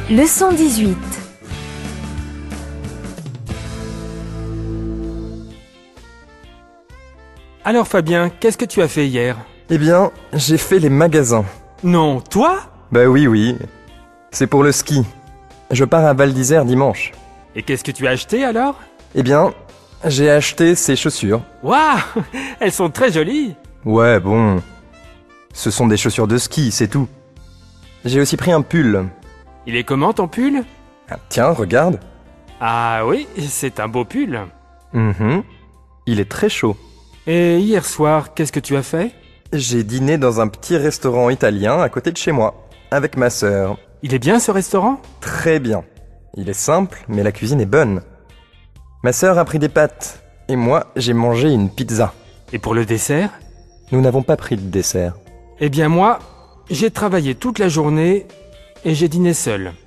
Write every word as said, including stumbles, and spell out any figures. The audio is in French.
Leçon dix-huit. Alors Fabien, qu'est-ce que tu as fait hier? Eh bien, j'ai fait les magasins. Non, toi? Bah oui, oui. C'est pour le ski. Je pars à Val d'Isère dimanche. Et qu'est-ce que tu as acheté alors? Eh bien, j'ai acheté ces chaussures. Waouh! Elles sont très jolies! Ouais, bon. Ce sont des chaussures de ski, c'est tout. J'ai aussi pris un pull. Il est comment ton pull? Ah, tiens, regarde. Ah oui, c'est un beau pull. Mhm. Il est très chaud. Et hier soir, qu'est-ce que tu as fait? J'ai dîné dans un petit restaurant italien à côté de chez moi, avec ma sœur. Il est bien ce restaurant? Très bien. Il est simple, mais la cuisine est bonne. Ma sœur a pris des pâtes, et moi, j'ai mangé une pizza. Et pour le dessert? Nous n'avons pas pris de dessert. Eh bien moi, j'ai travaillé toute la journée et j'ai dîné seul.